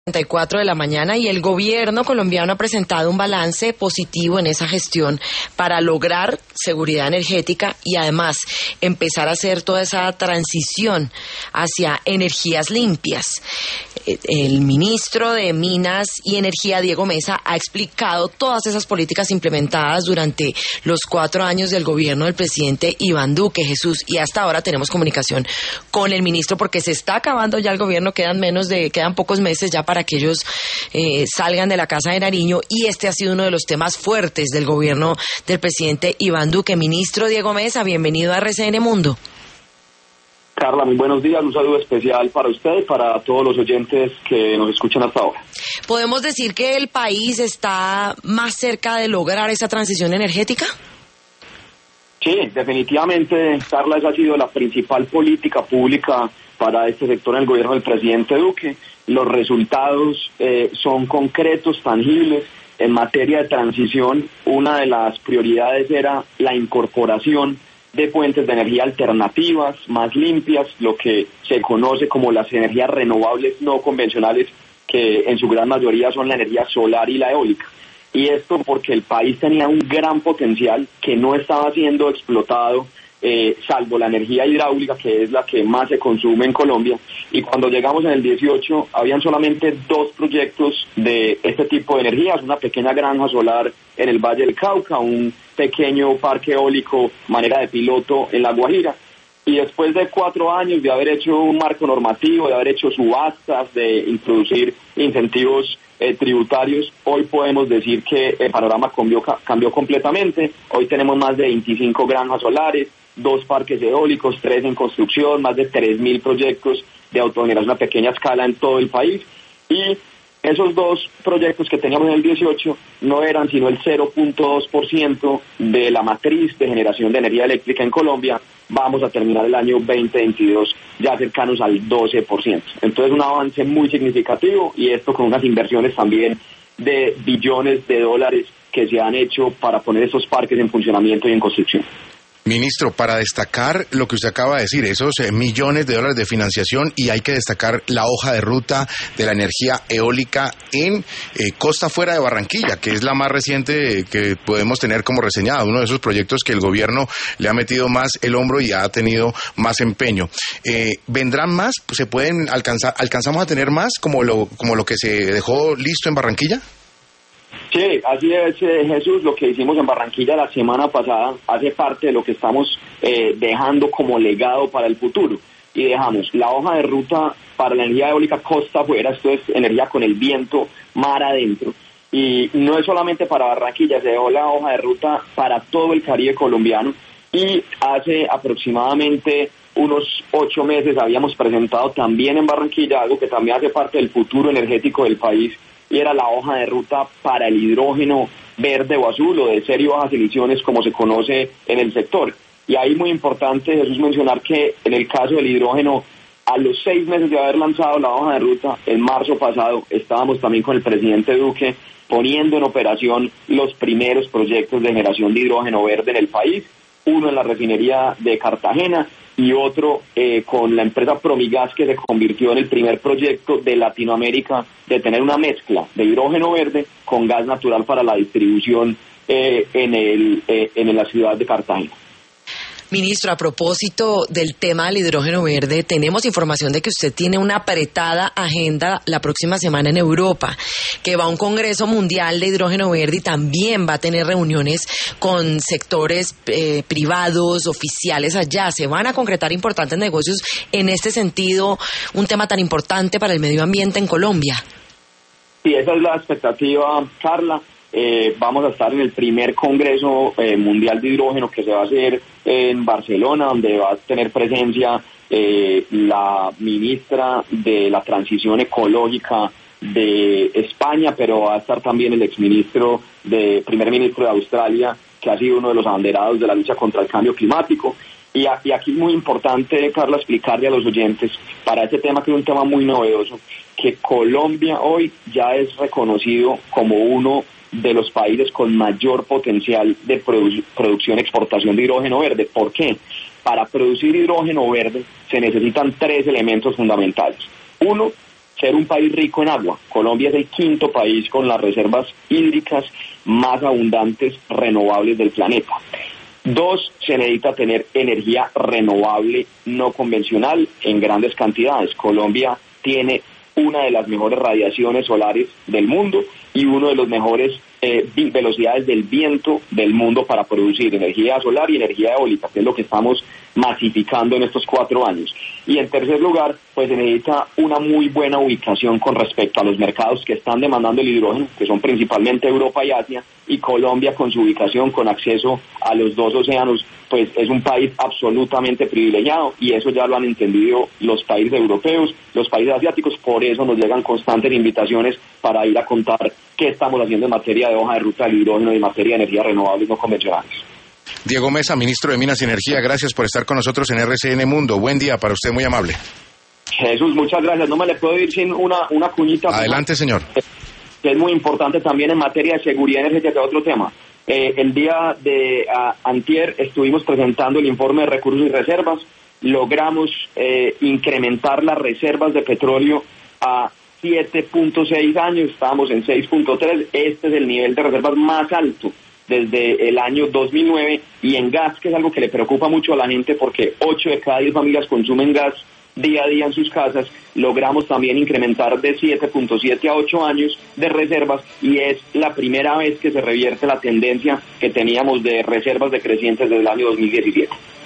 4 de la mañana y el gobierno colombiano ha presentado un balance positivo en esa gestión para lograr seguridad energética y además empezar a hacer toda esa transición hacia energías limpias. El ministro de Minas y Energía, Diego Mesa, ha explicado todas esas políticas implementadas durante los 4 años del gobierno del presidente Iván Duque, Jesús, y hasta ahora tenemos comunicación con el ministro porque se está acabando ya el gobierno, quedan pocos meses ya para que ellos salgan de la Casa de Nariño, y este ha sido uno de los temas fuertes del gobierno del presidente Iván Duque. Ministro Diego Mesa, bienvenido a RCN Mundo. Carla, muy buenos días, un saludo especial para usted y para todos los oyentes que nos escuchan hasta ahora. ¿Podemos decir que el país está más cerca de lograr esa transición energética? Sí, definitivamente, Carla, esa ha sido la principal política pública para este sector en el gobierno del presidente Duque. Los resultados son concretos, tangibles. En materia de transición, una de las prioridades era la incorporación de fuentes de energía alternativas, más limpias, lo que se conoce como las energías renovables no convencionales, que en su gran mayoría son la energía solar y la eólica. Y esto porque el país tenía un gran potencial que no estaba siendo explotado, salvo la energía hidráulica, que es la que más se consume en Colombia. Y cuando llegamos en el 18, habían solamente 2 proyectos de este tipo de energías: una pequeña granja solar en el Valle del Cauca, un pequeño parque eólico, manera de piloto, en La Guajira. Y después de 4 años de haber hecho un marco normativo, de haber hecho subastas, de introducir incentivos tributarios, hoy podemos decir que el panorama cambió completamente. Hoy tenemos más de 25 granjas solares, 2 parques eólicos, 3 en construcción, más de 3.000 proyectos de autogeneración a pequeña escala en todo el país. Y esos 2 proyectos que teníamos en el 18 no eran sino el 0.2% de la matriz de generación de energía eléctrica en Colombia. Vamos a terminar el año 2022 ya cercanos al 12%. Entonces, un avance muy significativo, y esto con unas inversiones también de billones de dólares que se han hecho para poner estos parques en funcionamiento y en construcción. Ministro, para destacar lo que usted acaba de decir, esos millones de dólares de financiación, y hay que destacar la hoja de ruta de la energía eólica en Costa Fuera de Barranquilla, que es la más reciente que podemos tener como reseñada, uno de esos proyectos que el gobierno le ha metido más el hombro y ha tenido más empeño. ¿Vendrán más? ¿Se pueden alcanzamos a tener más como lo que se dejó listo en Barranquilla? Sí, así es, Jesús. Lo que hicimos en Barranquilla la semana pasada hace parte de lo que estamos dejando como legado para el futuro. Y dejamos la hoja de ruta para la energía eólica costa afuera, esto es energía con el viento mar adentro. Y no es solamente para Barranquilla, se dejó la hoja de ruta para todo el Caribe colombiano. Y hace aproximadamente unos 8 meses habíamos presentado también en Barranquilla algo que también hace parte del futuro energético del país, y era la hoja de ruta para el hidrógeno verde o azul, o de cero y bajas emisiones, como se conoce en el sector. Y ahí muy importante, Jesús, mencionar que en el caso del hidrógeno, a los 6 meses de haber lanzado la hoja de ruta, en marzo pasado, estábamos también con el presidente Duque poniendo en operación los primeros proyectos de generación de hidrógeno verde en el país, uno en la refinería de Cartagena y otro con la empresa Promigas, que se convirtió en el primer proyecto de Latinoamérica de tener una mezcla de hidrógeno verde con gas natural para la distribución en la ciudad de Cartagena. Ministro, a propósito del tema del hidrógeno verde, tenemos información de que usted tiene una apretada agenda la próxima semana en Europa, que va a un Congreso Mundial de Hidrógeno Verde y también va a tener reuniones con sectores privados, oficiales allá. ¿Se van a concretar importantes negocios en este sentido, un tema tan importante para el medio ambiente en Colombia? Sí, esa es la expectativa, Carla. Vamos a estar en el primer Congreso Mundial de Hidrógeno, que se va a hacer en Barcelona, donde va a tener presencia la ministra de la Transición Ecológica de España, pero va a estar también el primer ministro de Australia, que ha sido uno de los abanderados de la lucha contra el cambio climático. Y aquí es muy importante, Carla, explicarle a los oyentes, para este tema, que es un tema muy novedoso, que Colombia hoy ya es reconocido como uno de los países con mayor potencial de producción y exportación de hidrógeno verde. ¿Por qué? Para producir hidrógeno verde se necesitan 3 elementos fundamentales. Uno, ser un país rico en agua. Colombia es el quinto país con las reservas hídricas más abundantes renovables del planeta. 2, se necesita tener energía renovable no convencional en grandes cantidades. Colombia tiene una de las mejores radiaciones solares del mundo y uno de los mejores velocidades del viento del mundo para producir energía solar y energía eólica, que es lo que estamos masificando en estos 4 años. Y en tercer lugar, pues se necesita una muy buena ubicación con respecto a los mercados que están demandando el hidrógeno, que son principalmente Europa y Asia, y Colombia con su ubicación, con acceso a los 2 océanos, pues es un país absolutamente privilegiado, y eso ya lo han entendido los países europeos, los países asiáticos. Por eso nos llegan constantes invitaciones para ir a contar qué estamos haciendo en materia de hoja de ruta del hidrógeno y en materia de energías renovables no convencionales. Diego Mesa, ministro de Minas y Energía, gracias por estar con nosotros en RCN Mundo. Buen día para usted, muy amable. Jesús, muchas gracias. No me le puedo ir sin una cuñita. Adelante, señor. Que es muy importante también en materia de seguridad energética, que es otro tema. El día de antier estuvimos presentando el informe de recursos y reservas. Logramos incrementar las reservas de petróleo a 7.6 años, estábamos en 6.3. Este es el nivel de reservas más alto desde el año 2009, y en gas, que es algo que le preocupa mucho a la gente porque 8 de cada 10 familias consumen gas día a día en sus casas, logramos también incrementar de 7.7 a 8 años de reservas, y es la primera vez que se revierte la tendencia que teníamos de reservas decrecientes desde el año 2017.